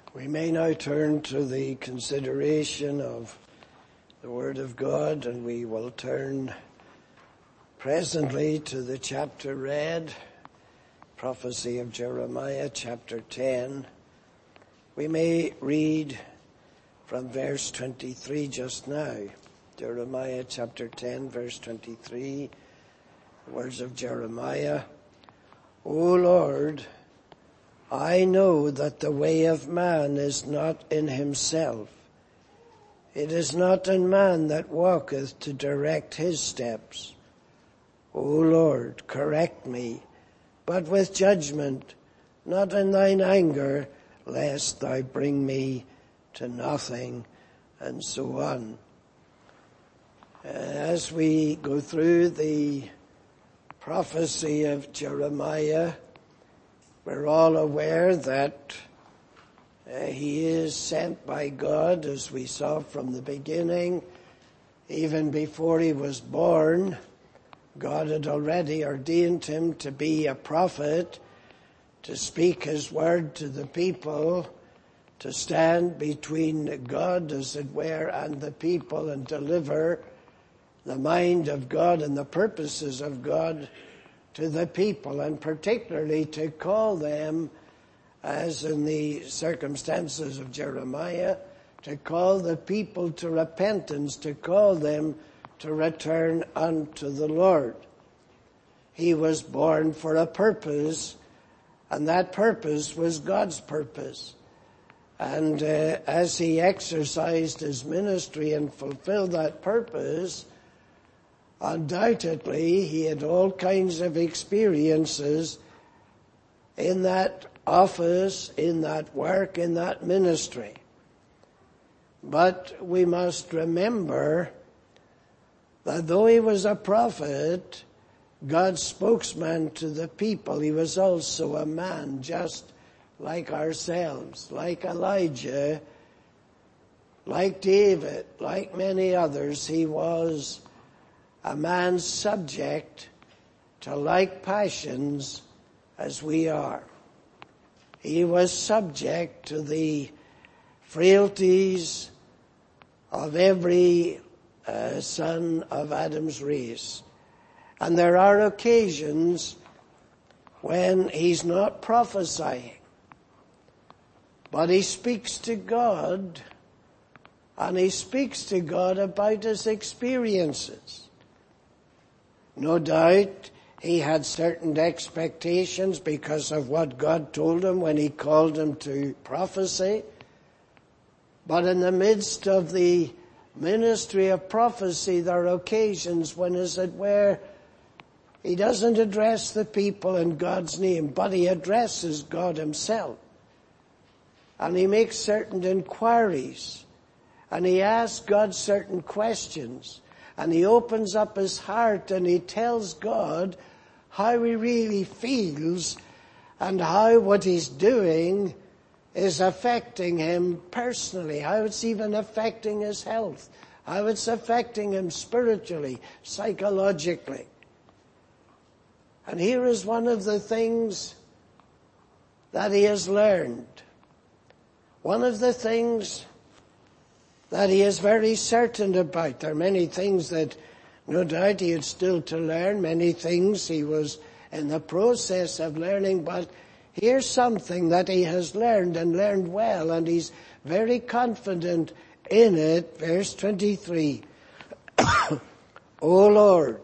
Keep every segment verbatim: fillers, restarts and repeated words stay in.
We may now turn to the consideration of the Word of God, and we will turn presently to the chapter read, Prophecy of Jeremiah, chapter ten. We may read from verse twenty-three just now. Jeremiah chapter ten, verse twenty-three, the words of Jeremiah. O Lord, I know that the way of man is not in himself. It is not in man that walketh to direct his steps. O Lord, correct me, but with judgment, not in thine anger, lest thou bring me to nothing, and so on. As we go through the prophecy of Jeremiah, we're all aware that uh, he is sent by God, as we saw from the beginning. Even before he was born, God had already ordained him to be a prophet, to speak his word to the people, to stand between God, as it were, and the people, and deliver the mind of God and the purposes of God to the people, and particularly to call them, as in the circumstances of Jeremiah, to call the people to repentance, to call them to return unto the Lord. He was born for a purpose, and that purpose was God's purpose. And uh, as he exercised his ministry and fulfilled that purpose, undoubtedly, he had all kinds of experiences in that office, in that work, in that ministry. But we must remember that though he was a prophet, God's spokesman to the people, he was also a man just like ourselves, like Elijah, like David, like many others. He was a man subject to like passions as we are. He was subject to the frailties of every uh, son of Adam's race. And there are occasions when he's not prophesying, but he speaks to God, and he speaks to God about his experiences. No doubt he had certain expectations because of what God told him when he called him to prophecy. But in the midst of the ministry of prophecy, there are occasions when, as it were, he doesn't address the people in God's name, but he addresses God himself. And he makes certain inquiries, and he asks God certain questions. And he opens up his heart and he tells God how he really feels and how what he's doing is affecting him personally, how it's even affecting his health, how it's affecting him spiritually, psychologically. And here is one of the things that he has learned. One of the things that he is very certain about. There are many things that no doubt he had still to learn, many things he was in the process of learning, but here's something that he has learned and learned well, and he's very confident in it. Verse twenty-three, O Lord,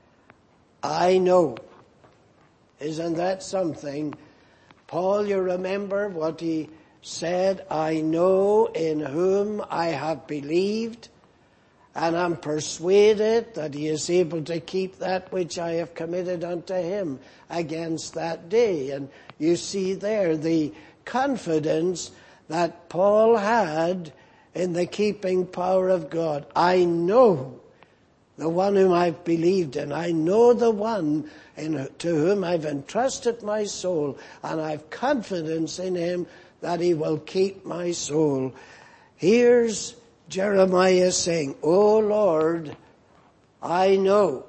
I know. Isn't that something? Paul, you remember what he said, I know in whom I have believed, and am persuaded that he is able to keep that which I have committed unto him against that day. And you see there the confidence that Paul had in the keeping power of God. I know the one whom I've believed in. I know the one in, to whom I've entrusted my soul, and I've confidence in him that he will keep my soul. Here's Jeremiah saying, O Lord, I know.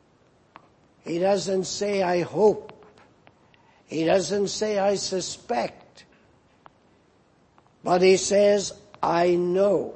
He doesn't say, I hope. He doesn't say, I suspect. But he says, I know.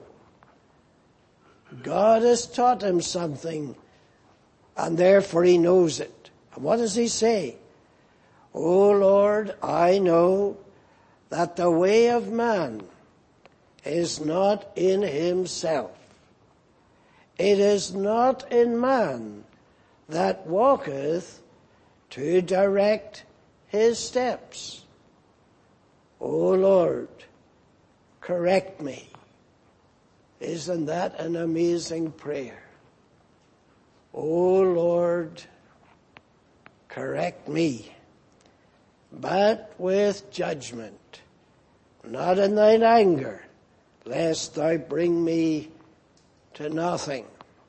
God has taught him something, and therefore he knows it. And what does he say? O Lord, I know that the way of man is not in himself. It is not in man that walketh to direct his steps. O Lord, correct me. Isn't that an amazing prayer? O Lord, correct me, but with judgment, not in thine anger, lest thou bring me to nothing.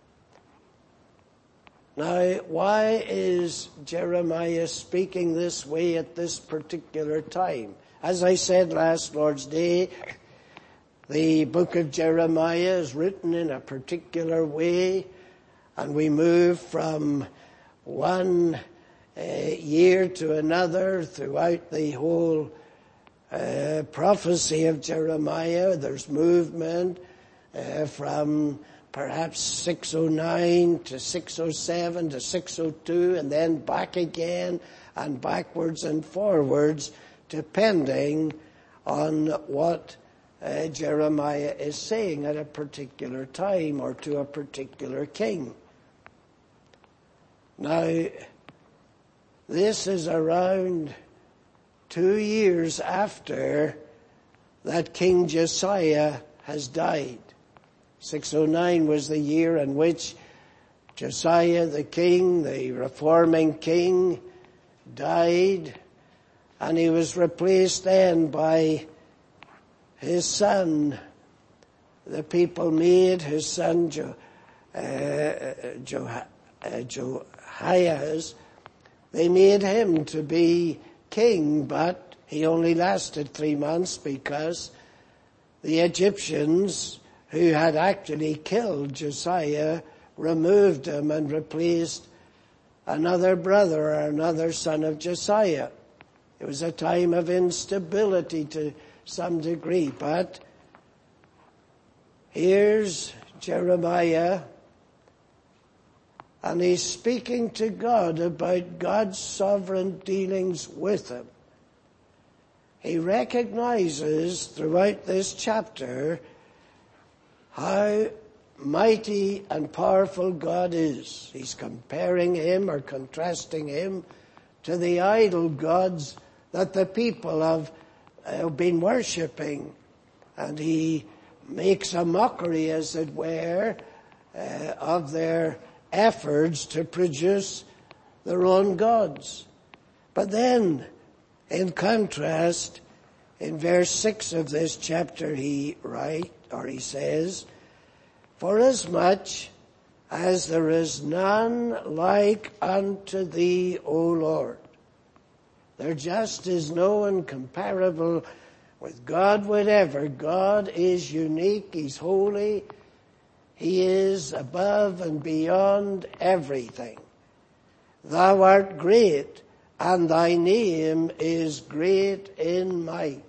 Now, why is Jeremiah speaking this way at this particular time? As I said last Lord's Day, the book of Jeremiah is written in a particular way, and we move from one uh, year to another throughout the whole uh, prophecy of Jeremiah. There's movement uh, from perhaps six oh nine to six oh seven to six oh two, and then back again and backwards and forwards, depending on what uh, Jeremiah is saying at a particular time or to a particular king. Now, this is around two years after that King Josiah has died. six oh nine was the year in which Josiah the king, the reforming king, died, and he was replaced then by his son. The people made his son jo, uh, jo, uh, Jehoahaz, they made him to be king, but he only lasted three months because the Egyptians, who had actually killed Josiah, removed him and replaced another brother or another son of Josiah. It was a time of instability to some degree, but here's Jeremiah, and he's speaking to God about God's sovereign dealings with him. He recognizes throughout this chapter how mighty and powerful God is. He's comparing him or contrasting him to the idol gods that the people have uh, been worshipping. And he makes a mockery, as it were, uh, of their efforts to produce their own gods. But then, in contrast, in verse six of this chapter, he writes, or he says, forasmuch as there is none like unto thee, O Lord. There just is no one comparable with God whatever. God is unique, he's holy, he is above and beyond everything. Thou art great, and thy name is great in might.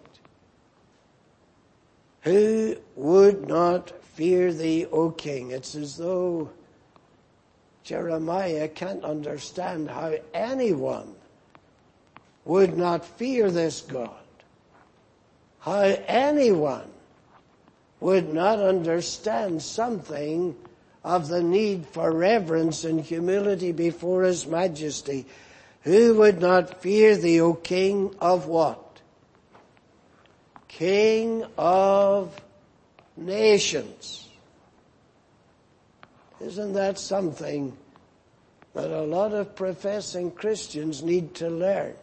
Who would not fear thee, O King? It's as though Jeremiah can't understand how anyone would not fear this God. How anyone would not understand something of the need for reverence and humility before his majesty. Who would not fear thee, O King of what? King of nations. Isn't that something that a lot of professing Christians need to learn?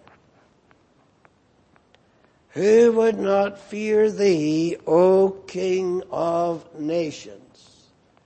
Who would not fear thee, O King of nations?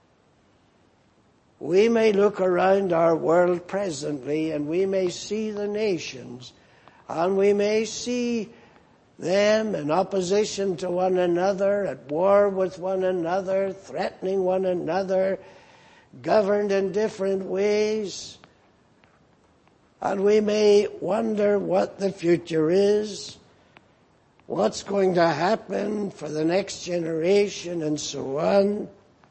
We may look around our world presently and we may see the nations, and we may see them in opposition to one another, at war with one another, threatening one another, governed in different ways. And we may wonder what the future is. what's going to happen for the next generation and so on.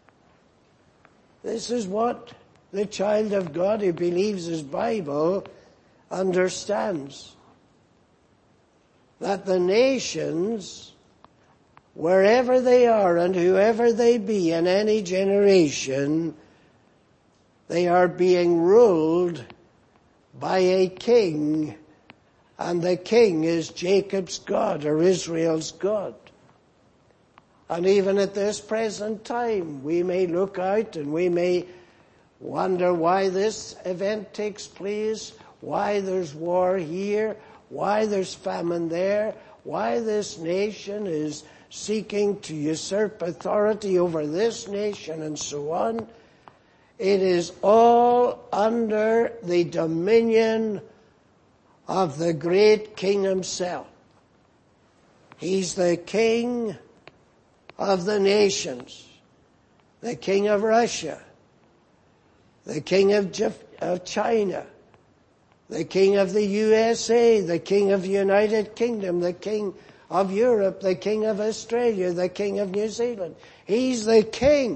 This is what the child of God who believes his Bible understands. That the nations, wherever they are and whoever they be in any generation, they are being ruled by a king, and the king is Jacob's God or Israel's God. And even at this present time, we may look out and we may wonder why this event takes place, why there's war here, why there's famine there, why this nation is seeking to usurp authority over this nation and so on. It is all under the dominion of the great king himself. He's the king of the nations, the king of Russia, the king of China, the king of the U S A, the king of the United Kingdom, the king of Europe, the king of Australia, the king of New Zealand. He's the king.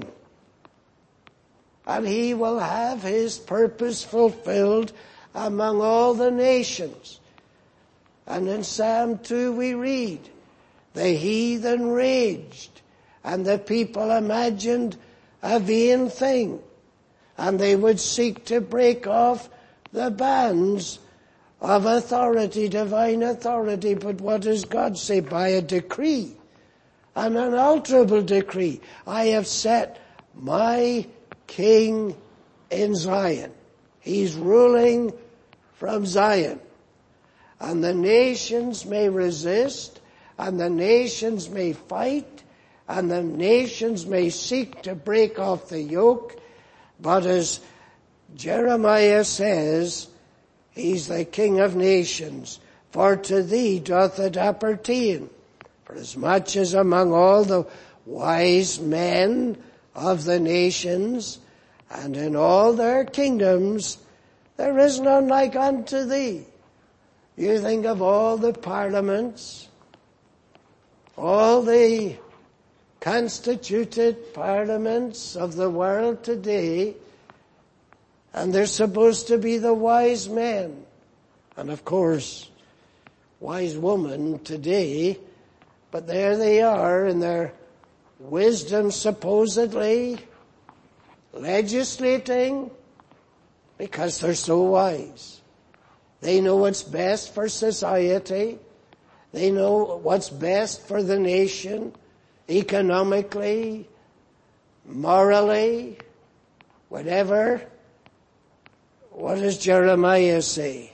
And he will have his purpose fulfilled among all the nations. And in Psalm two we read, the heathen raged, and the people imagined a vain thing, and they would seek to break off the bands of authority, divine authority. But what does God say? By a decree, an unalterable decree, I have set my king in Zion. He's ruling from Zion. And the nations may resist, and the nations may fight, and the nations may seek to break off the yoke. But as Jeremiah says, he's the King of nations, for to thee doth it appertain. For as much as among all the wise men of the nations, and in all their kingdoms, there is none like unto thee. You think of all the parliaments, all the constituted parliaments of the world today, and they're supposed to be the wise men. And of course, wise woman today, but there they are in their wisdom supposedly, legislating because they're so wise. They know what's best for society. They know what's best for the nation, economically, morally, whatever. What does Jeremiah say?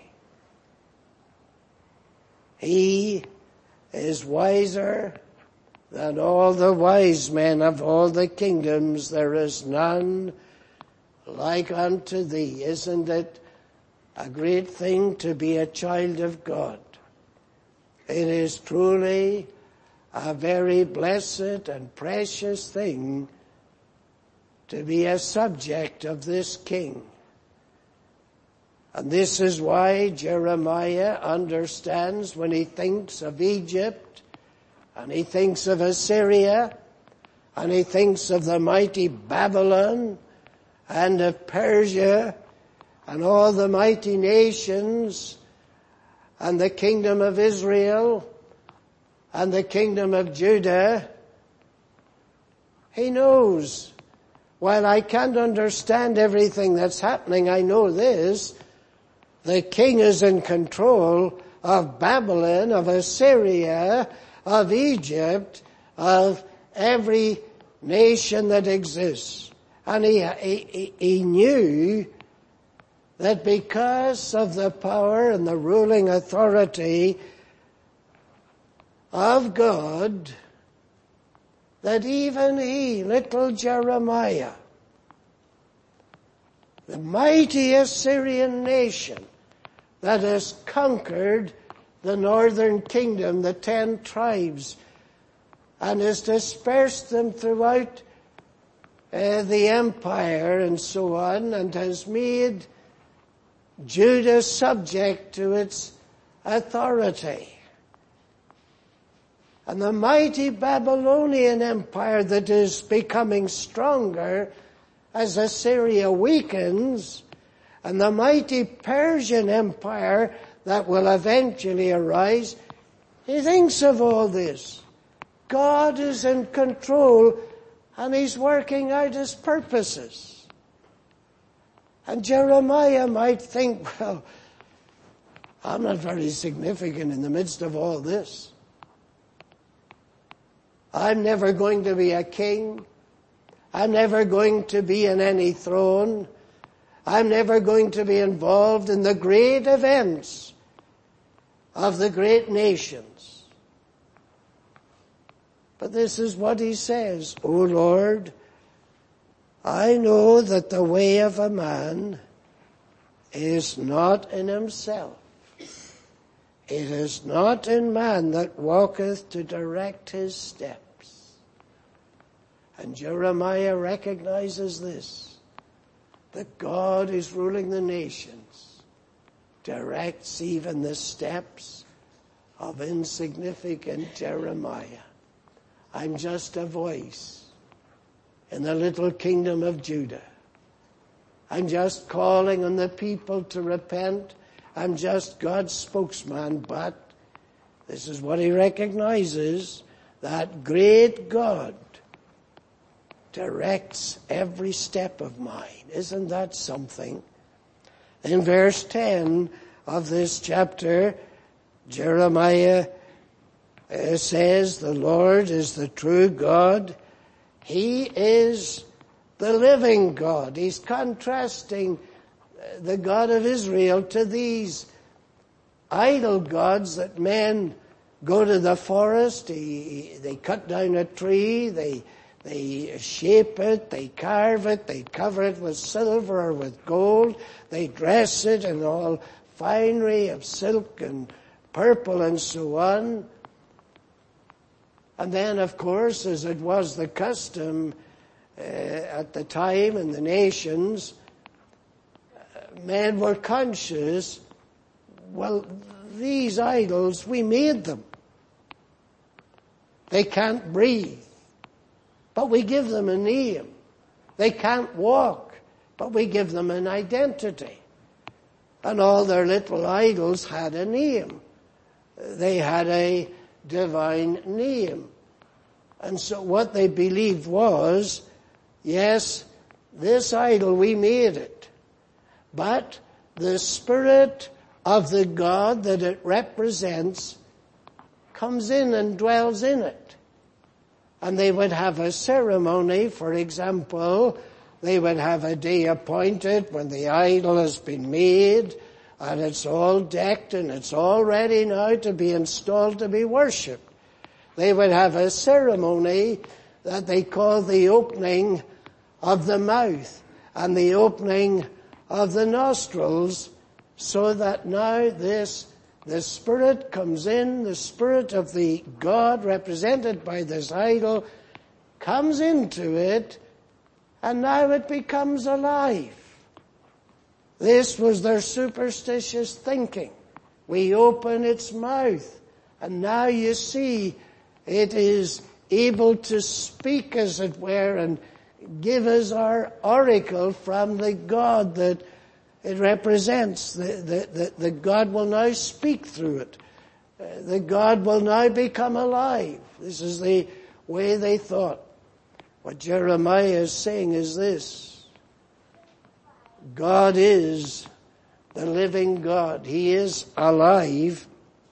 He is wiser than all the wise men of all the kingdoms. There is none like unto thee. Isn't it a great thing to be a child of God? It is truly a very blessed and precious thing to be a subject of this king. And this is why Jeremiah understands when he thinks of Egypt, and he thinks of Assyria, and he thinks of the mighty Babylon, and of Persia, and all the mighty nations, and the kingdom of Israel, and the kingdom of Judah. He knows, while I can't understand everything that's happening, I know this: the king is in control of Babylon, of Assyria, of Egypt, of every nation that exists. And he, he, he knew that because of the power and the ruling authority of God, that even he, little Jeremiah, the mighty Assyrian nation that has conquered the northern kingdom, the ten tribes, and has dispersed them throughout uh, the empire and so on, and has made Judah subject to its authority. And the mighty Babylonian Empire that is becoming stronger as Assyria weakens, and the mighty Persian Empire that will eventually arise, he thinks of all this. God is in control and he's working out his purposes. And Jeremiah might think, well, I'm not very significant in the midst of all this. I'm never going to be a king. I'm never going to be in any throne. I'm never going to be involved in the great events of the great nations. But this is what he says, O Lord, I know that the way of a man is not in himself. It is not in man that walketh to direct his steps. And Jeremiah recognizes this, that God is ruling the nations, directs even the steps of insignificant Jeremiah. I'm just a voice in the little kingdom of Judah. I'm just calling on the people to repent. I'm just God's spokesman, but this is what he recognizes, that great God directs every step of mine. Isn't that something? In verse ten of this chapter, Jeremiah uh, says, the Lord is the true God. He is the living God. He's contrasting the God of Israel to these idol gods that men go to the forest, they, they cut down a tree, they They shape it, they carve it, they cover it with silver or with gold, they dress it in all finery of silk and purple and so on. And then, of course, as it was the custom uh, at the time in the nations, men were conscious, well, these idols, we made them. They can't breathe, but we give them a name. They can't walk, but we give them an identity. And all their little idols had a name. They had a divine name. And so what they believed was, yes, this idol, we made it. But the spirit of the God that it represents comes in and dwells in it. And they would have a ceremony, for example, they would have a day appointed when the idol has been made and it's all decked and it's all ready now to be installed to be worshipped. They would have a ceremony that they call the opening of the mouth and the opening of the nostrils, so that now this, the Spirit comes in, the Spirit of the God represented by this idol comes into it, and now it becomes alive. This was their superstitious thinking. We open its mouth, and now you see it is able to speak, as it were, and give us our oracle from the God that it represents. The, the, the, the God will now speak through it. Uh, the God will now become alive. This is the way they thought. What Jeremiah is saying is this. God is the living God. He is alive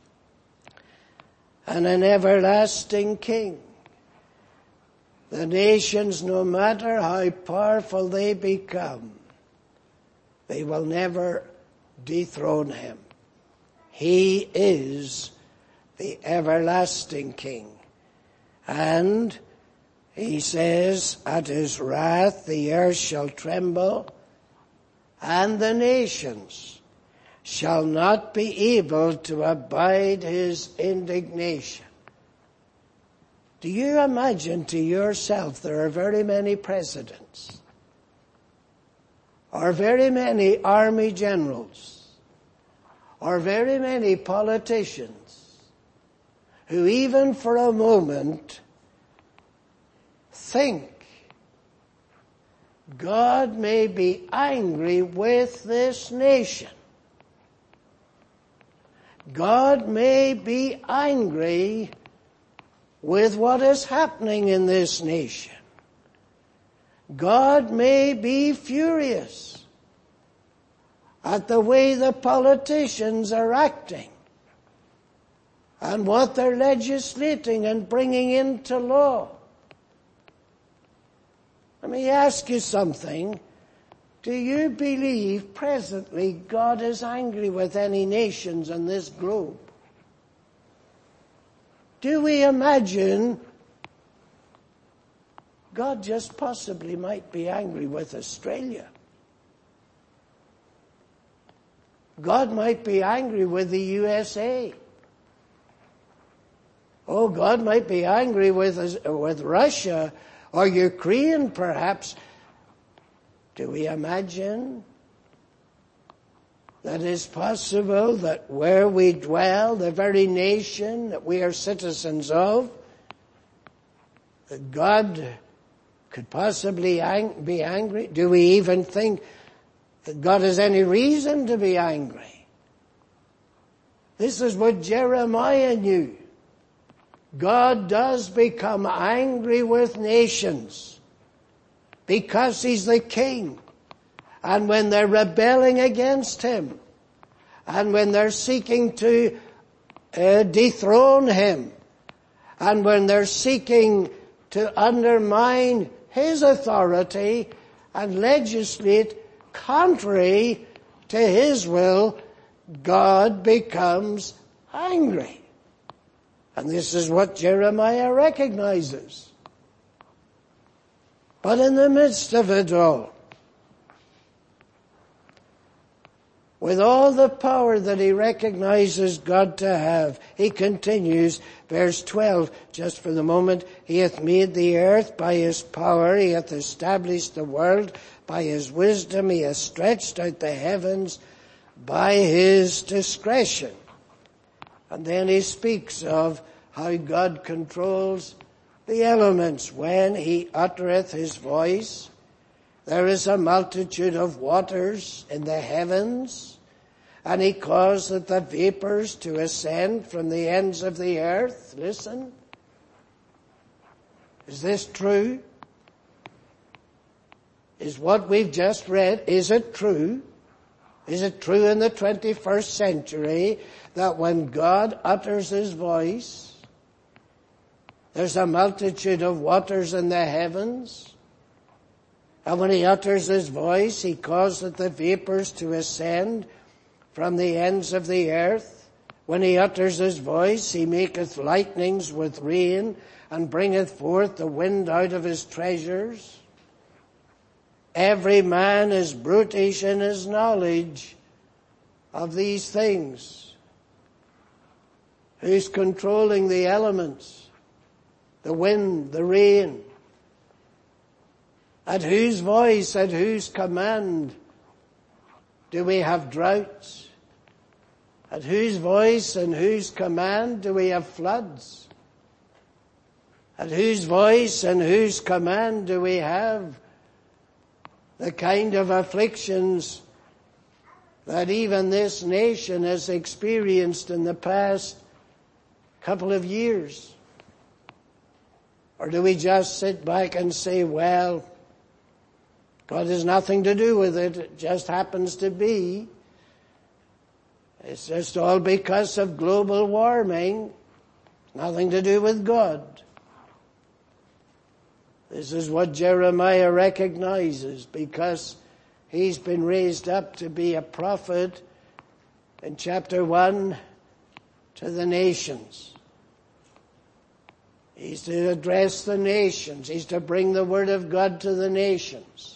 and an everlasting King. The nations, no matter how powerful they become, they will never dethrone him. He is the everlasting King. And he says, at his wrath the earth shall tremble, and the nations shall not be able to abide his indignation. Do you imagine to yourself there are very many presidents, or very many army generals, or very many politicians who even for a moment think God may be angry with this nation. God may be angry with what is happening in this nation. God may be furious at the way the politicians are acting and what they're legislating and bringing into law. Let me ask you something. Do you believe presently God is angry with any nations on this globe? Do we imagine God just possibly might be angry with Australia? God might be angry with the U S A. Oh, God might be angry with with Russia or Ukraine, perhaps. Do we imagine that it's possible that where we dwell, the very nation that we are citizens of, that God could possibly ang- be angry? Do we even think that God has any reason to be angry? This is what Jeremiah knew. God does become angry with nations because he's the king. And when they're rebelling against him, and when they're seeking to uh, dethrone him, and when they're seeking to undermine his authority and legislate contrary to his will, God becomes angry. And this is what Jeremiah recognizes. But in the midst of it all, with all the power that he recognizes God to have, he continues, verse twelve, just for the moment, he hath made the earth by his power, he hath established the world by his wisdom, he hath stretched out the heavens by his discretion. And then he speaks of how God controls the elements. When he uttereth his voice, there is a multitude of waters in the heavens, and he causeth the vapors to ascend from the ends of the earth. Listen. Is this true? Is what we've just read, is it true? Is it true in the twenty-first century that when God utters his voice, there's a multitude of waters in the heavens? And when he utters his voice, he causeth the vapors to ascend from the ends of the earth. When he utters his voice, he maketh lightnings with rain, and bringeth forth the wind out of his treasures. Every man is brutish in his knowledge of these things. Who's controlling the elements, the wind, the rain? At whose voice, at whose command do we have droughts? At whose voice and whose command do we have floods? At whose voice and whose command do we have the kind of afflictions that even this nation has experienced in the past couple of years? Or do we just sit back and say, well, God has nothing to do with it, it just happens to be. It's just all because of global warming, nothing to do with God. This is what Jeremiah recognizes, because he's been raised up to be a prophet in chapter one to the nations. He's to address the nations. He's to bring the word of God to the nations.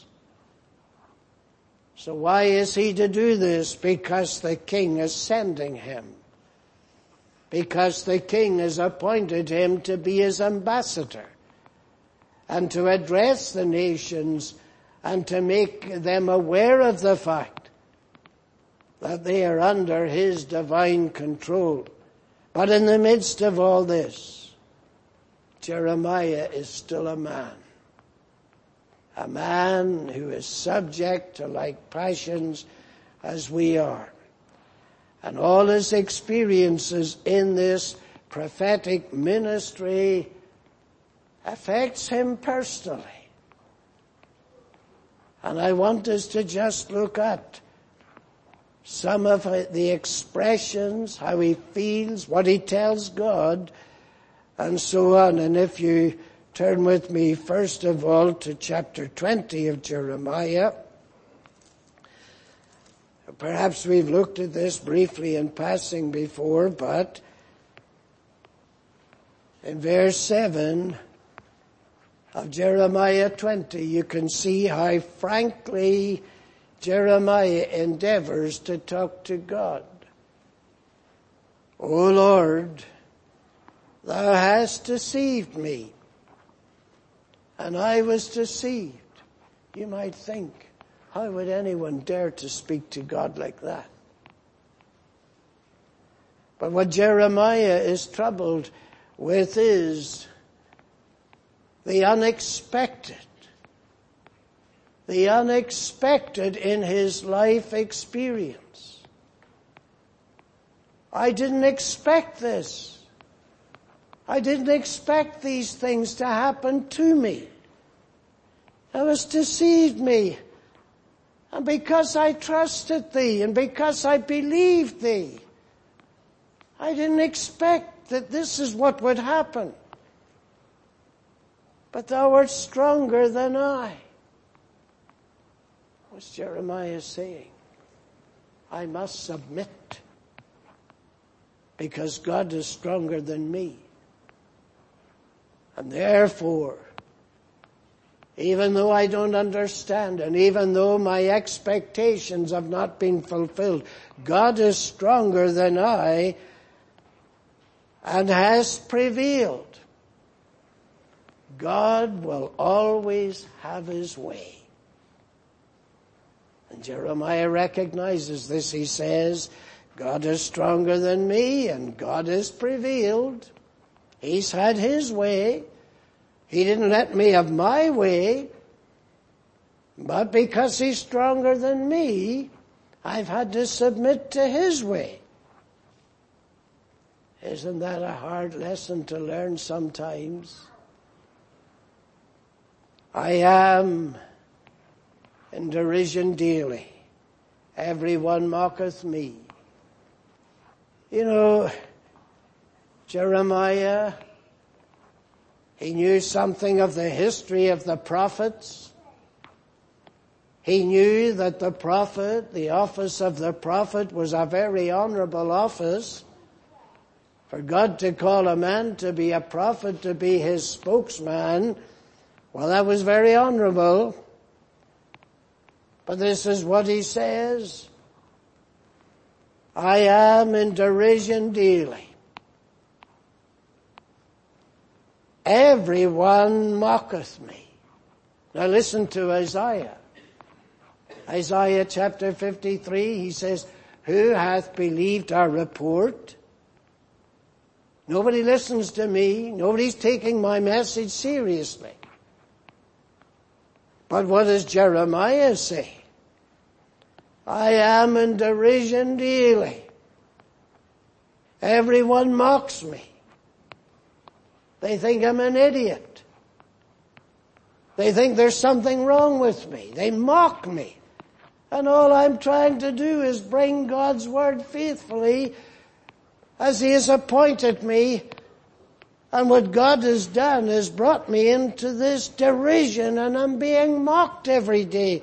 So why is he to do this? Because the king is sending him. Because the king has appointed him to be his ambassador and to address the nations and to make them aware of the fact that they are under his divine control, But in the midst of all this, Jeremiah is still a man. A man who is subject to like passions as we are. And all his experiences in this prophetic ministry affects him personally. And I want us to just look at some of the expressions, how he feels, what he tells God, and so on. And if you turn with me first of all to chapter twenty of Jeremiah. Perhaps we've looked at this briefly in passing before, but in verse seven of Jeremiah twenty, you can see how frankly Jeremiah endeavors to talk to God. O Lord, thou hast deceived me, and I was deceived. You might think, how would anyone dare to speak to God like that? But what Jeremiah is troubled with is the unexpected. The unexpected in his life experience. I didn't expect this. I didn't expect these things to happen to me. Thou hast deceived me. And because I trusted thee, and because I believed thee, I didn't expect that this is what would happen. But thou art stronger than I. What's Jeremiah saying? I must submit because God is stronger than me. And therefore, even though I don't understand and even though my expectations have not been fulfilled, God is stronger than I and has prevailed. God will always have his way. And Jeremiah recognizes this. He says, God is stronger than me and God has prevailed. He's had his way. He didn't let me have my way. But because he's stronger than me, I've had to submit to his way. Isn't that a hard lesson to learn sometimes? I am in derision daily. Everyone mocketh me. You know, Jeremiah, he knew something of the history of the prophets. He knew that the prophet, the office of the prophet, was a very honorable office. For God to call a man to be a prophet, to be his spokesman, well, that was very honorable. But this is what he says. I am in derision daily. Everyone mocketh me. Now listen to Isaiah. Isaiah chapter fifty-three, he says, who hath believed our report? Nobody listens to me. Nobody's taking my message seriously. But what does Jeremiah say? I am in derision daily. Everyone mocks me. They think I'm an idiot. They think there's something wrong with me. They mock me. And all I'm trying to do is bring God's word faithfully as he has appointed me. And what God has done is brought me into this derision, and I'm being mocked every day.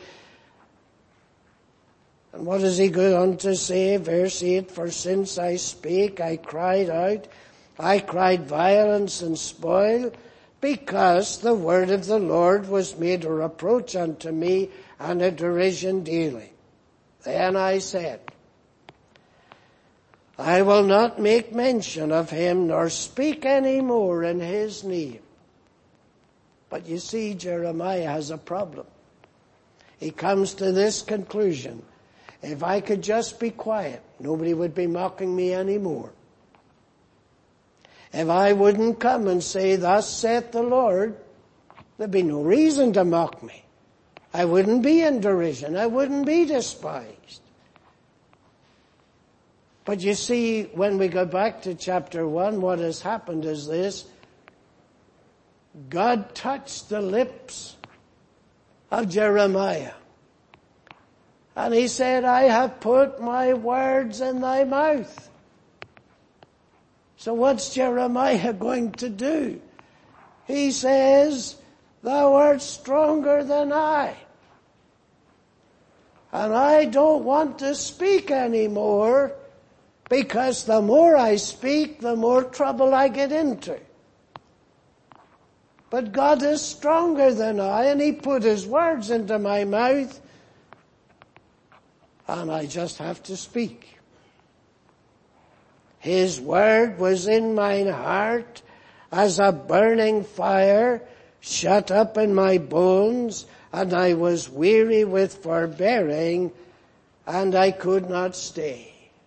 And what does he go on to say? Verse eight, for since I spake, I cried out, I cried violence and spoil, because the word of the Lord was made a reproach unto me and a derision daily. Then I said, I will not make mention of him, nor speak any more in his name. But you see, Jeremiah has a problem. He comes to this conclusion. If I could just be quiet, nobody would be mocking me anymore. If I wouldn't come and say, thus saith the Lord, there'd be no reason to mock me. I wouldn't be in derision. I wouldn't be despised. But you see, when we go back to chapter one, what has happened is this. God touched the lips of Jeremiah. And he said, I have put my words in thy mouth. So what's Jeremiah going to do? He says, thou art stronger than I. And I don't want to speak anymore, because the more I speak, the more trouble I get into. But God is stronger than I, and he put his words into my mouth, and I just have to speak. His word was in mine heart as a burning fire shut up in my bones, and I was weary with forbearing, and I could not stay.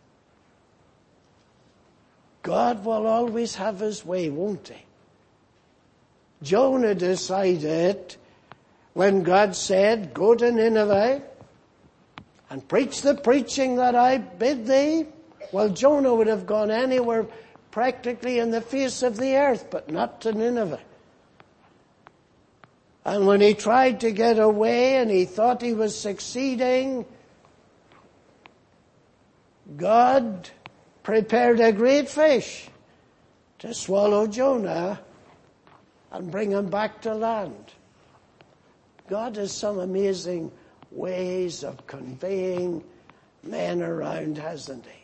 God will always have his way, won't he? Jonah decided when God said, go to Nineveh and preach the preaching that I bid thee. Well, Jonah would have gone anywhere practically in the face of the earth, but not to Nineveh. And when he tried to get away and he thought he was succeeding, God prepared a great fish to swallow Jonah and bring him back to land. God has some amazing ways of conveying men around, hasn't he?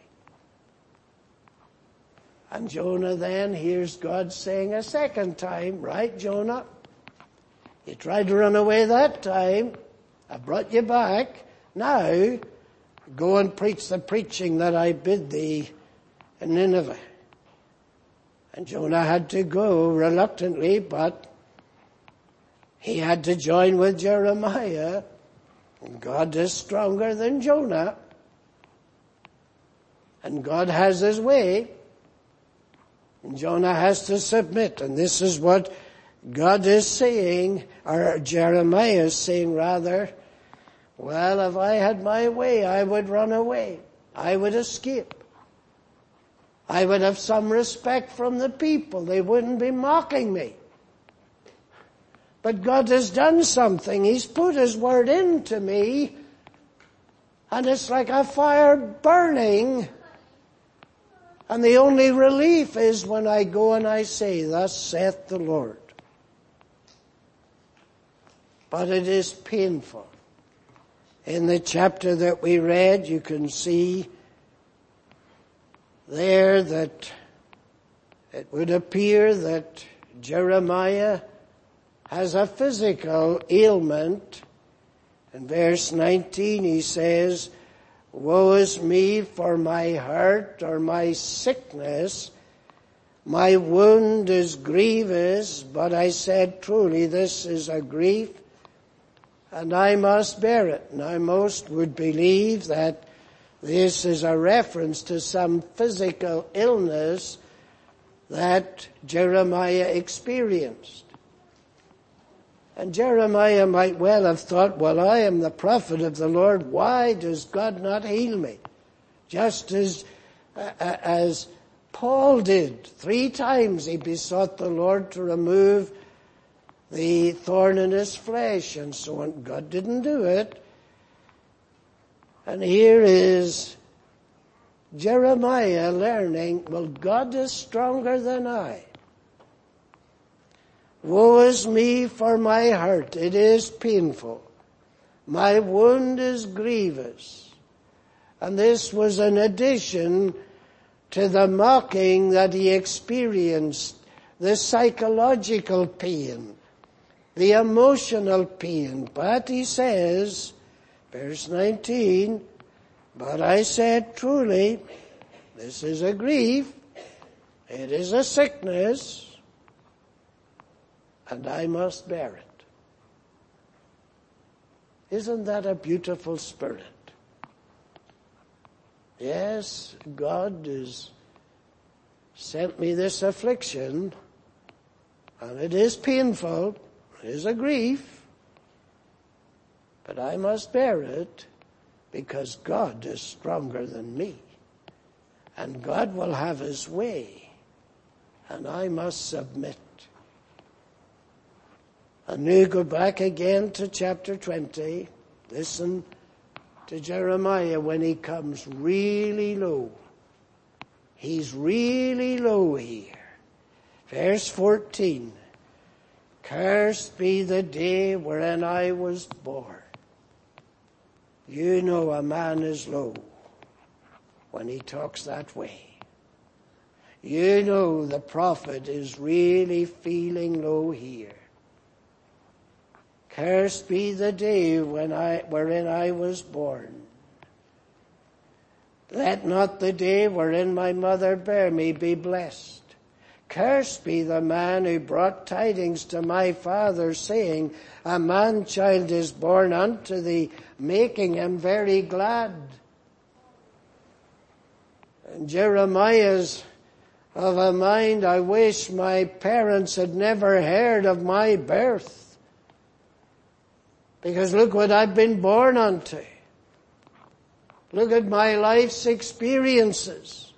And Jonah then hears God saying a second time, right, Jonah? You tried to run away that time. I brought you back. Now, go and preach the preaching that I bid thee in Nineveh. And Jonah had to go reluctantly, but he had to join with Jeremiah. And God is stronger than Jonah. And God has his way. And Jonah has to submit. And this is what God is saying, or Jeremiah is saying rather, well, if I had my way, I would run away. I would escape. I would have some respect from the people. They wouldn't be mocking me. But God has done something. He's put his word into me, and it's like a fire burning. And the only relief is when I go and I say, thus saith the Lord. But it is painful. In the chapter that we read, you can see there that it would appear that Jeremiah has a physical ailment. In verse nineteen he says, woe is me for my hurt or my sickness. My wound is grievous, but I said truly this is a grief, and I must bear it. Now most would believe that this is a reference to some physical illness that Jeremiah experienced. And Jeremiah might well have thought, well, I am the prophet of the Lord. Why does God not heal me? Just as, uh, as Paul did. Three times he besought the Lord to remove the thorn in his flesh and so on. God didn't do it. And here is Jeremiah learning, well, God is stronger than I. Woe is me for my hurt. It is painful. My wound is grievous. And this was an addition to the mocking that he experienced, the psychological pain, the emotional pain. But he says, verse nineteen, but I said truly, this is a grief, it is a sickness, and I must bear it. Isn't that a beautiful spirit? Yes, God is sent me this affliction, and it is painful, it is a grief, but I must bear it because God is stronger than me. And God will have his way, and I must submit. And now go back again to chapter twenty. Listen to Jeremiah when he comes really low. He's really low here. Verse fourteen. Cursed be the day wherein I was born. You know a man is low when he talks that way. You know the prophet is really feeling low here. Cursed be the day when I, wherein I was born. Let not the day wherein my mother bare me be blessed. Cursed be the man who brought tidings to my father, saying, a man-child is born unto thee, making him very glad. And Jeremiah's of a mind, I wish my parents had never heard of my birth. Because look what I've been born unto. Look at my life's experiences.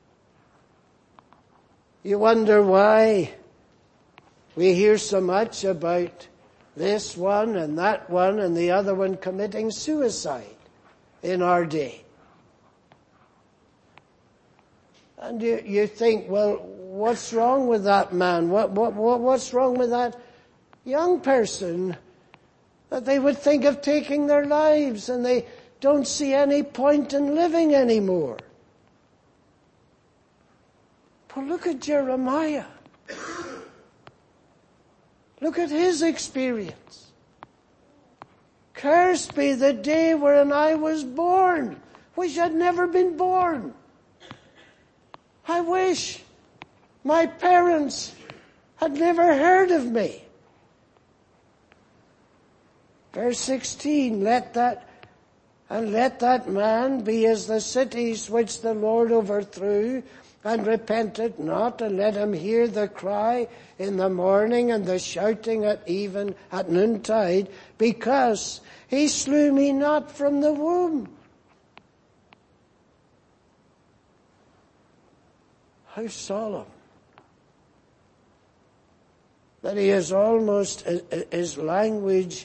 You wonder why we hear so much about this one and that one and the other one committing suicide in our day. And you, you think, well, what's wrong with that man? What, what, what, what's wrong with that young person that they would think of taking their lives and they don't see any point in living anymore? But look at Jeremiah. Look at his experience. Cursed be the day wherein I was born. Wish I'd never been born. I wish my parents had never heard of me. Verse sixteen, let that, and let that man be as the cities which the Lord overthrew, and repented not, and let him hear the cry in the morning and the shouting at even at noontide, because he slew me not from the womb. How solemn that he is almost, his language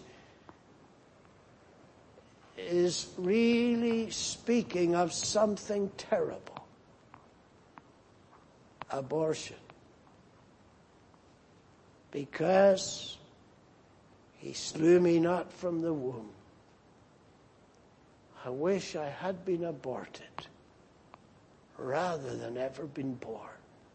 is really speaking of something terrible. Abortion. Because he slew me not from the womb. I wish I had been aborted rather than ever been born.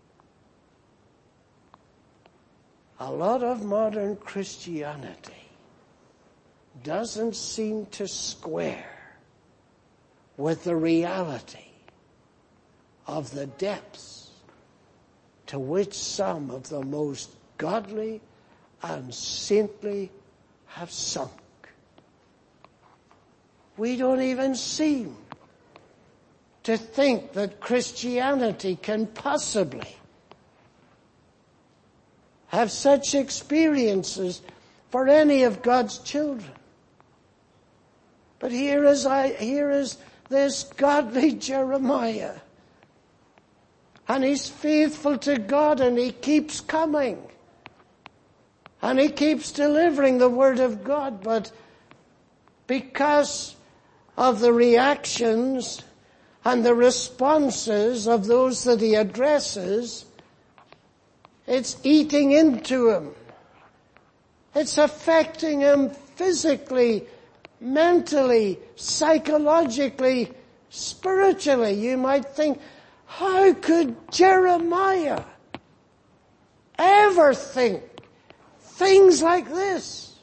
A lot of modern Christianity doesn't seem to square with the reality of the depths to which some of the most godly and saintly have sunk. We don't even seem to think that Christianity can possibly have such experiences for any of God's children. But here is I, here is this godly Jeremiah. And he's faithful to God and he keeps coming. And he keeps delivering the word of God. But because of the reactions and the responses of those that he addresses, it's eating into him. It's affecting him physically, mentally, psychologically, spiritually. You might think, how could Jeremiah ever think things like this?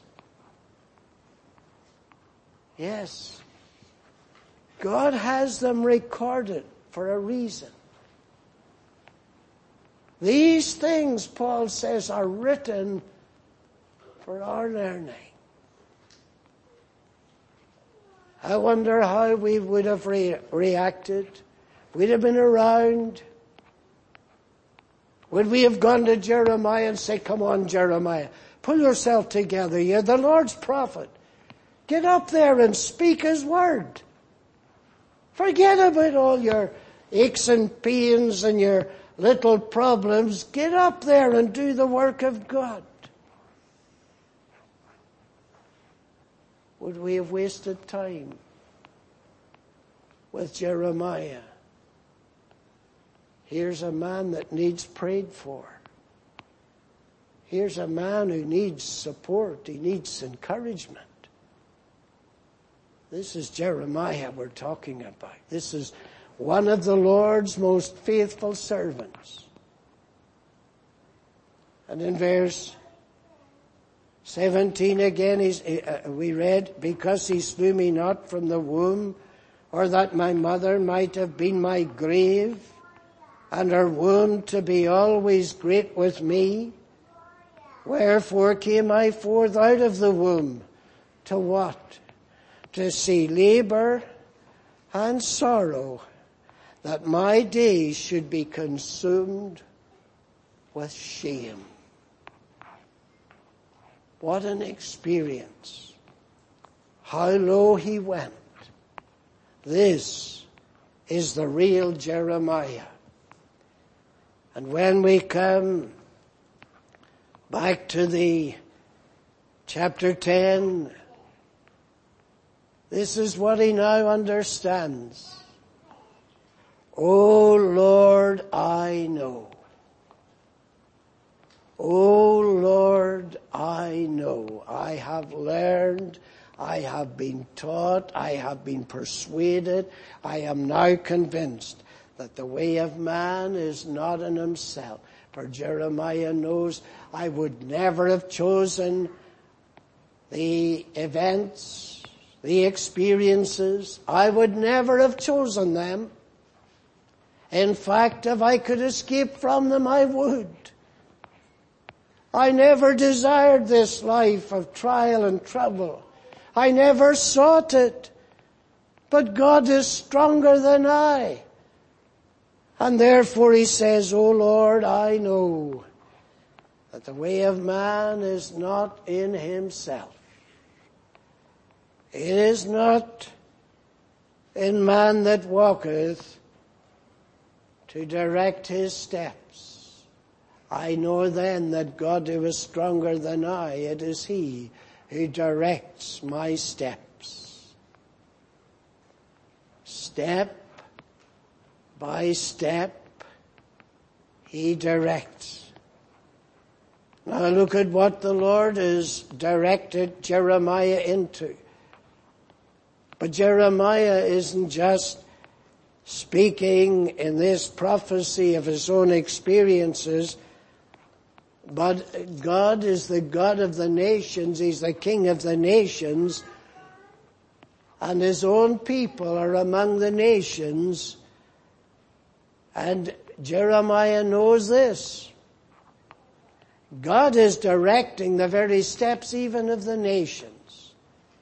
Yes, God has them recorded for a reason. These things, Paul says, are written for our learning. I wonder how we would have re- reacted. We'd have been around Would we have gone to Jeremiah and say, come on, Jeremiah, pull yourself together. You're the Lord's prophet. Get up there and speak His word. Forget about all your aches and pains and your little problems. Get up there and do the work of God. Would we have wasted time with Jeremiah? Here's a man that needs prayed for. Here's a man who needs support. He needs encouragement. This is Jeremiah we're talking about. This is one of the Lord's most faithful servants. And in verse seventeen again, he's, uh, we read, because He slew me not from the womb, or that my mother might have been my grave, and her womb to be always great with me. Wherefore came I forth out of the womb? To what? To see labor and sorrow, that my days should be consumed with shame. What an experience. How low he went. This is the real Jeremiah. And when we come back to the chapter ten, this is what he now understands. O Lord, I know. O Lord, I know. I have learned, I have been taught, I have been persuaded, I am now convinced that the way of man is not in himself. For Jeremiah knows, I would never have chosen the events, the experiences. I would never have chosen them. In fact, if I could escape from them, I would. I never desired this life of trial and trouble. I never sought it. But God is stronger than I. And therefore he says, O Lord, I know that the way of man is not in himself. It is not in man that walketh to direct his steps. I know then that God who is stronger than I, it is He who directs my steps. Step by step, He directs. Now look at what the Lord has directed Jeremiah into. But Jeremiah isn't just speaking in this prophecy of his own experiences, but God is the God of the nations. He's the King of the nations. And His own people are among the nations. And Jeremiah knows this. God is directing the very steps even of the nations.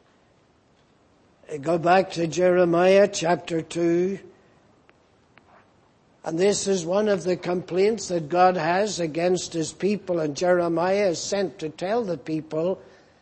Go back to Jeremiah chapter two. And this is one of the complaints that God has against His people, and Jeremiah is sent to tell the people.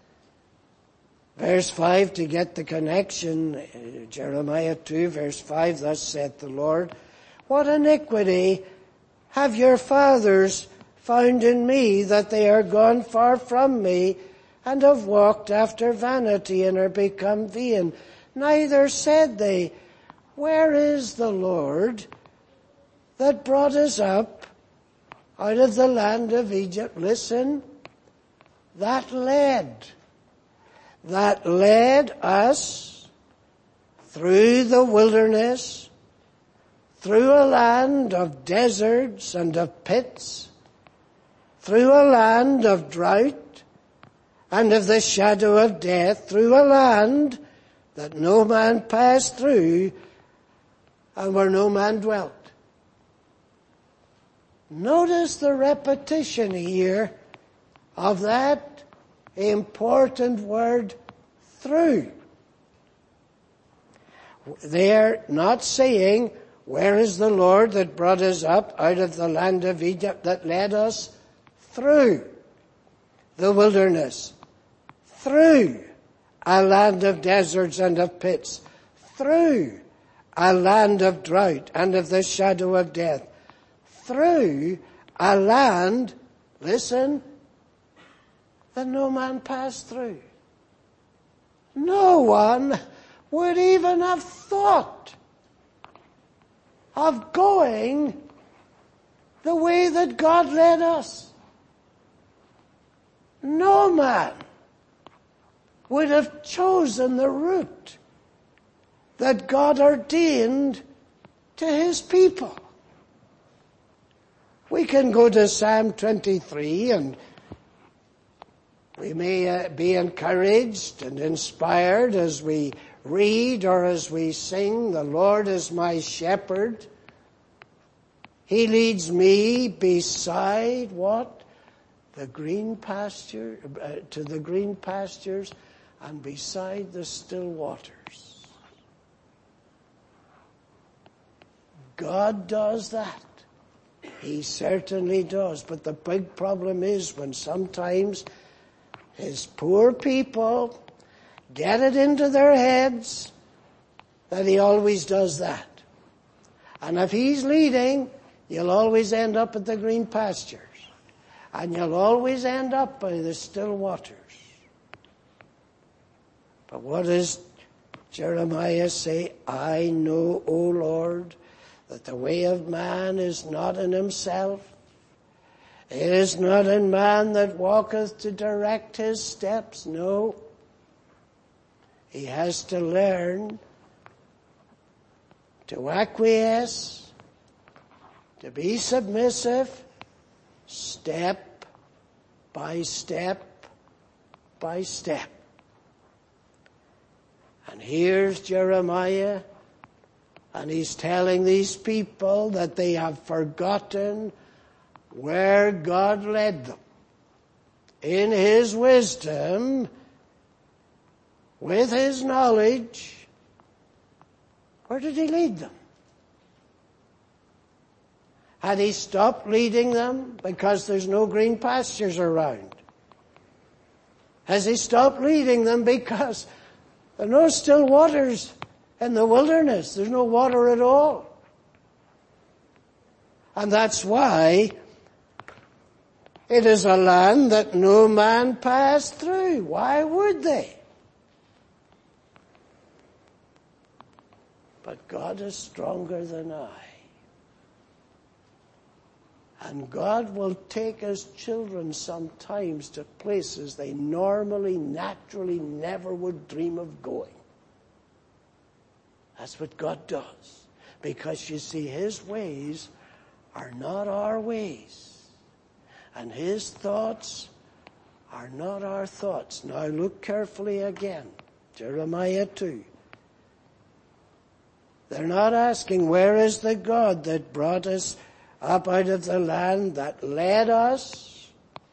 Verse five, to get the connection, Jeremiah two, verse five, thus saith the Lord, what iniquity have your fathers found in me, that they are gone far from me, and have walked after vanity, and are become vain? Neither said they, where is the Lord that brought us up out of the land of Egypt? Listen, that led, that led us through the wilderness, through a land of deserts and of pits, through a land of drought and of the shadow of death, through a land that no man passed through and where no man dwelt. Notice the repetition here of that important word, through. They're not saying Where is the Lord that brought us up out of the land of Egypt, that led us through the wilderness, through a land of deserts and of pits, through a land of drought and of the shadow of death, through a land, listen, that no man passed through. No one would even have thought of going the way that God led us. No man would have chosen the route that God ordained to his people. We can go to Psalm twenty-three and we may uh, be encouraged and inspired as we read or as we sing, "The Lord is my shepherd. He leads me beside," what? The green pasture, uh, to the green pastures and beside the still waters. God does that. He certainly does. But the big problem is when sometimes his poor people get it into their heads that he always does that. And if he's leading, you'll always end up at the green pastures. And you'll always end up by the still waters. But what does Jeremiah say? "I know, O Lord, that the way of man is not in himself. It is not in man that walketh to direct his steps." No. He has to learn to acquiesce, to be submissive, step by step by step. And here's Jeremiah, and he's telling these people that they have forgotten where God led them. In his wisdom, with his knowledge, where did he lead them? Had he stopped leading them because there's no green pastures around? Has he stopped leading them because there are no still waters in the wilderness? There's no water at all. And that's why it is a land that no man passed through. Why would they? But God is stronger than I. And God will take his children sometimes to places they normally, naturally never would dream of going. That's what God does. Because you see, his ways are not our ways. And his thoughts are not our thoughts. Now look carefully again. Jeremiah two. They're not asking, where is the God that brought us up out of the land, that led us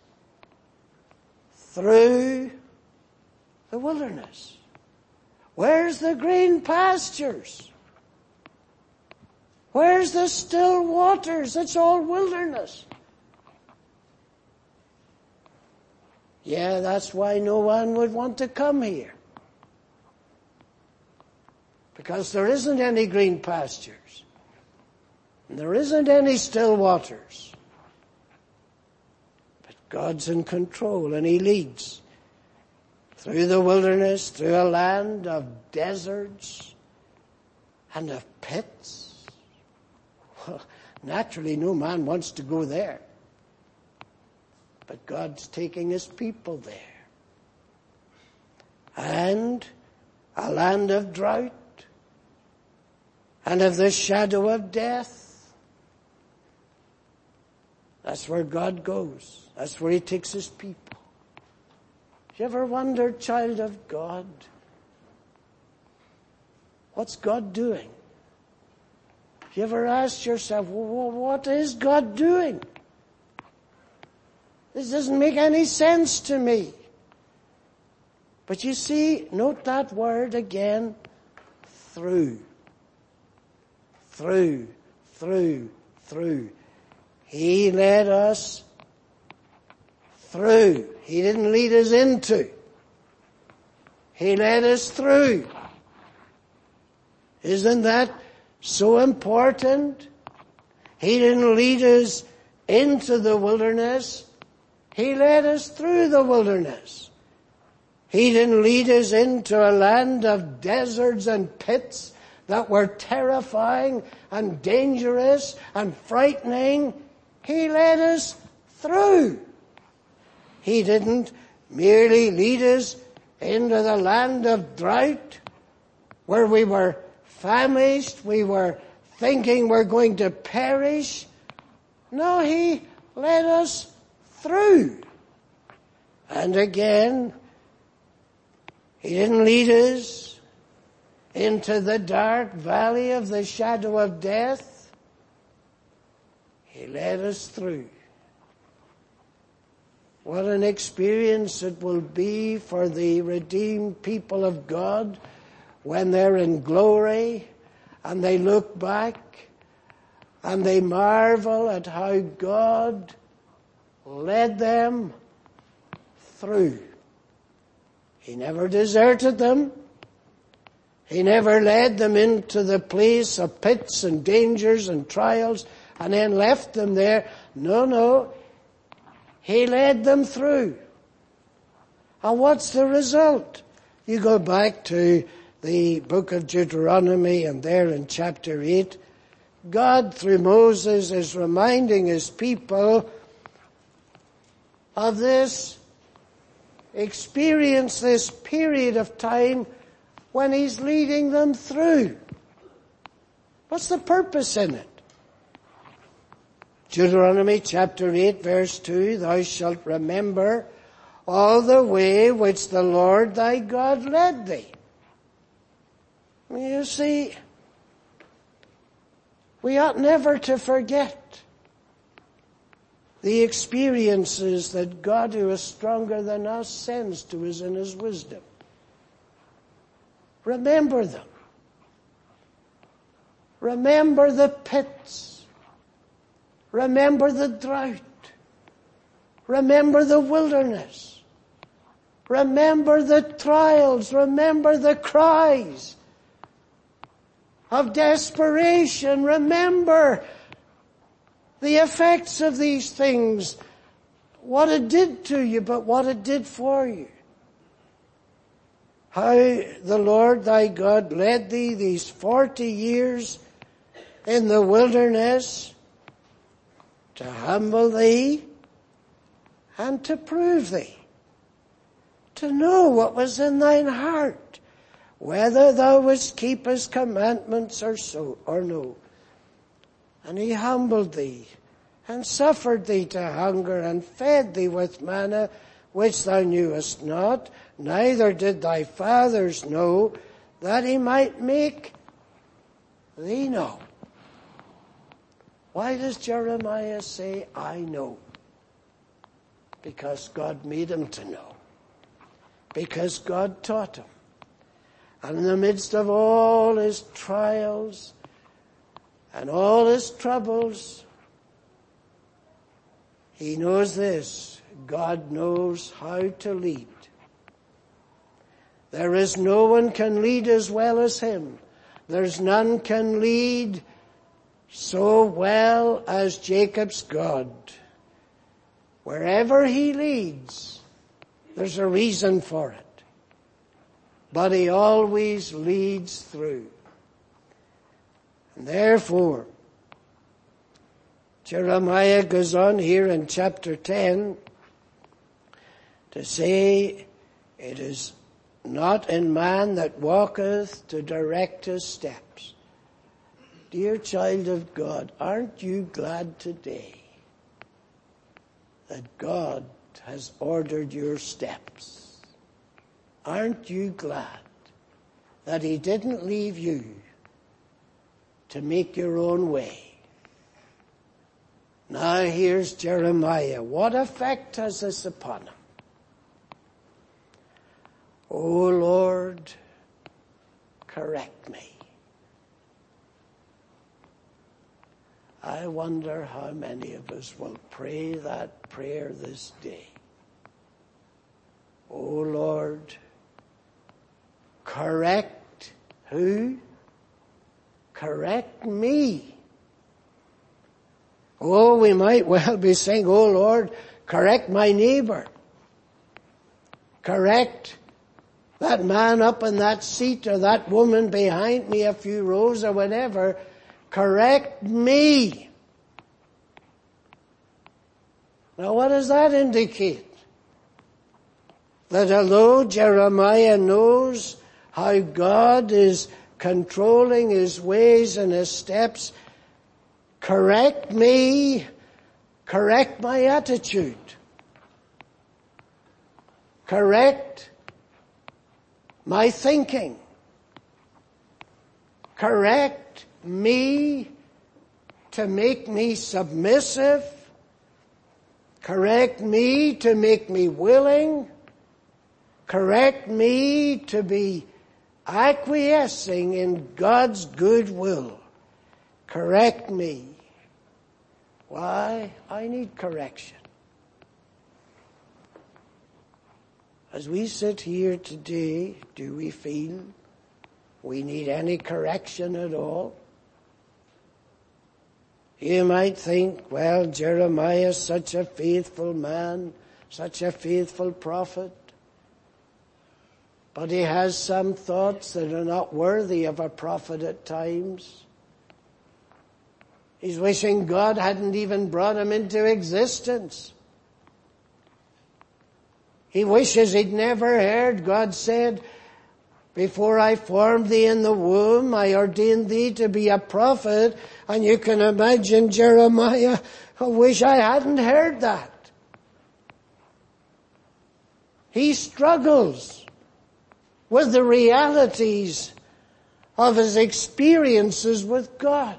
through the wilderness? Where's the green pastures? Where's the still waters? It's all wilderness. Yeah, that's why no one would want to come here. Because there isn't any green pastures. And there isn't any still waters. But God's in control and he leads through the wilderness, through a land of deserts and of pits. Well, naturally, no man wants to go there. But God's taking his people there. And a land of drought and of the shadow of death. That's where God goes. That's where he takes his people. Have you ever wondered, child of God, what's God doing? Have you ever asked yourself, well, what is God doing? This doesn't make any sense to me. But you see, note that word again, through. through, through, through. He led us through. He didn't lead us into. He led us through. Isn't that so important? He didn't lead us into the wilderness. He led us through the wilderness. He didn't lead us into a land of deserts and pits that were terrifying and dangerous and frightening. He led us through. He didn't merely lead us into the land of drought where we were famished, we were thinking we're going to perish. No, He led us through. And again, He didn't lead us into the dark valley of the shadow of death. He led us through. What an experience it will be for the redeemed people of God when they're in glory and they look back and they marvel at how God led them through. He never deserted them. He never led them into the place of pits and dangers and trials and then left them there. No, no. He led them through. And what's the result? You go back to the book of Deuteronomy and there in chapter eight, God through Moses is reminding His people of this experience, this period of time when He's leading them through. What's the purpose in it? Deuteronomy chapter eight verse two, thou shalt remember all the way which the Lord thy God led thee. You see, we ought never to forget the experiences that God, who is stronger than us, sends to us in His wisdom. Remember them. Remember the pits. Remember the drought. Remember the wilderness. Remember the trials. Remember the cries of desperation. Remember the effects of these things, what it did to you, but what it did for you. How the Lord thy God led thee these forty years in the wilderness to humble thee and to prove thee, to know what was in thine heart, whether thou wouldst keep His commandments or so or no. And He humbled thee and suffered thee to hunger and fed thee with manna which thou knewest not, neither did thy fathers know, that He might make thee know. Why does Jeremiah say, I know? Because God made him to know. Because God taught him. And in the midst of all his trials and all his troubles, he knows this: God knows how to lead. There is no one can lead as well as Him. There's none can lead so well as Jacob's God. Wherever He leads, there's a reason for it. But He always leads through. And therefore, Jeremiah goes on here in chapter ten to say, it is not in man that walketh to direct his steps. Dear child of God, aren't you glad today that God has ordered your steps? Aren't you glad that He didn't leave you to make your own way? Now here's Jeremiah. What effect has this upon him? O Lord, correct me. I wonder how many of us will pray that prayer this day. Oh Lord, correct who? Correct me. Oh, we might well be saying, oh Lord, correct my neighbor. Correct that man up in that seat or that woman behind me a few rows or whatever. Correct me. Now what does that indicate? That although Jeremiah knows how God is controlling his ways and his steps, correct me, correct my attitude. Correct my thinking. Correct me to make me submissive. Correct me to make me willing. Correct me to be acquiescing in God's good will. Correct me. Why? I need correction. As we sit here today, do we feel we need any correction at all? You might think, well, Jeremiah is such a faithful man, such a faithful prophet, but he has some thoughts that are not worthy of a prophet at times. He's wishing God hadn't even brought him into existence. He wishes he'd never heard God said, before I formed thee in the womb, I ordained thee to be a prophet. And you can imagine Jeremiah, I wish I hadn't heard that. He struggles with the realities of his experiences with God.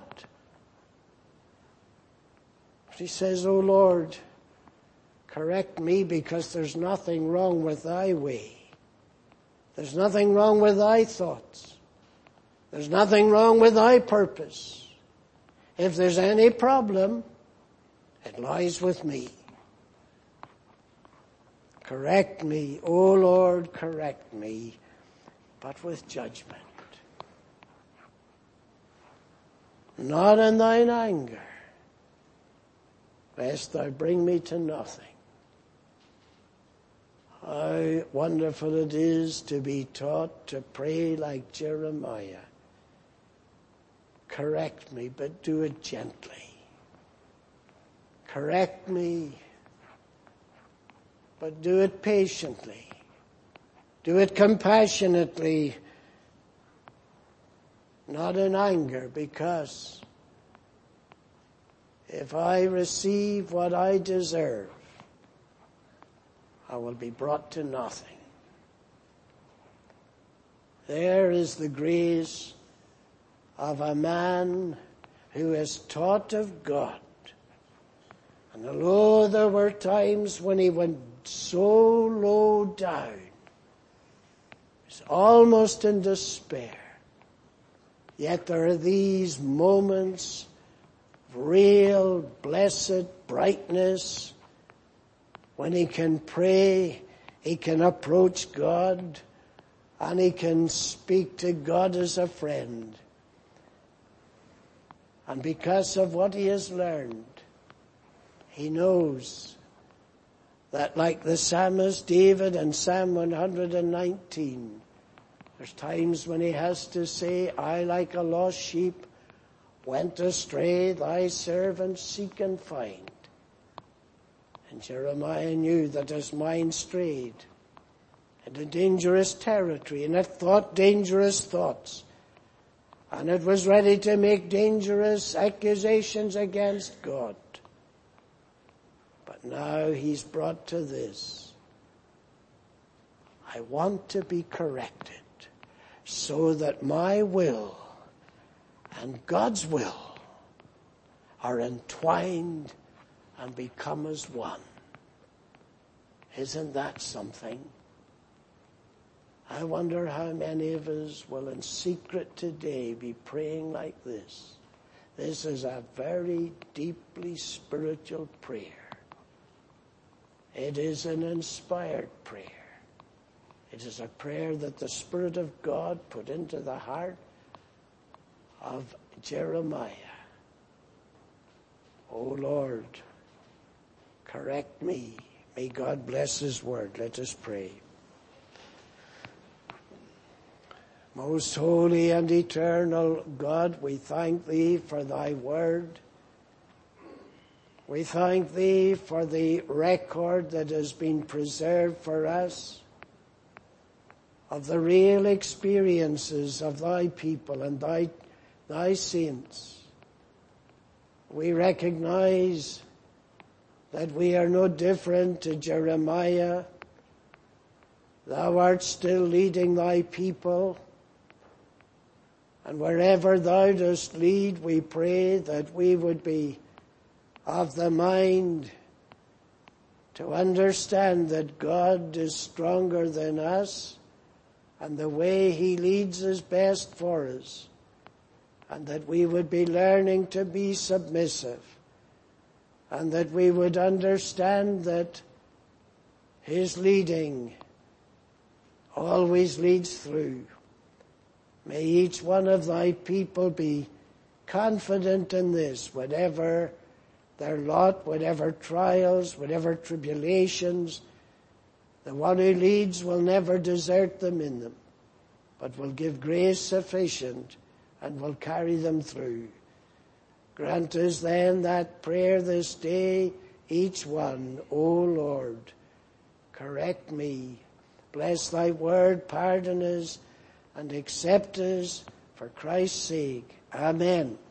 He says, oh Lord, correct me because there's nothing wrong with thy way. There's nothing wrong with thy thoughts. There's nothing wrong with thy purpose. If there's any problem, it lies with me. Correct me, O Lord, correct me, but with judgment. Not in thine anger, lest thou bring me to nothing. How wonderful it is to be taught to pray like Jeremiah. Correct me, but do it gently. Correct me, but do it patiently. Do it compassionately, not in anger, because if I receive what I deserve, I will be brought to nothing. There is the grace of a man who is taught of God. And although there were times when he went so low down, he's almost in despair, yet there are these moments of real blessed brightness when he can pray, he can approach God, and he can speak to God as a friend. And because of what he has learned, he knows that like the psalmist David in Psalm one hundred nineteen, there's times when he has to say, I like a lost sheep went astray, thy servant seek and find. And Jeremiah knew that his mind strayed into dangerous territory, and it thought dangerous thoughts. And it was ready to make dangerous accusations against God. But now he's brought to this. I want to be corrected so that my will and God's will are entwined and become as one. Isn't that something? I wonder how many of us will in secret today be praying like this. This is a very deeply spiritual prayer. It is an inspired prayer. It is a prayer that the Spirit of God put into the heart of Jeremiah. O Lord, correct me. May God bless His word. Let us pray. Most holy and eternal God, we thank Thee for Thy word. We thank Thee for the record that has been preserved for us of the real experiences of Thy people and Thy, Thy saints. We recognize that we are no different to Jeremiah. Thou art still leading Thy people. And wherever Thou dost lead, we pray that we would be of the mind to understand that God is stronger than us and the way He leads is best for us, and that we would be learning to be submissive, and that we would understand that His leading always leads through. May each one of Thy people be confident in this, whatever their lot, whatever trials, whatever tribulations, the one who leads will never desert them in them, but will give grace sufficient and will carry them through. Grant us then that prayer this day, each one, O Lord, correct me, bless Thy word, pardon us, and accept us for Christ's sake. Amen.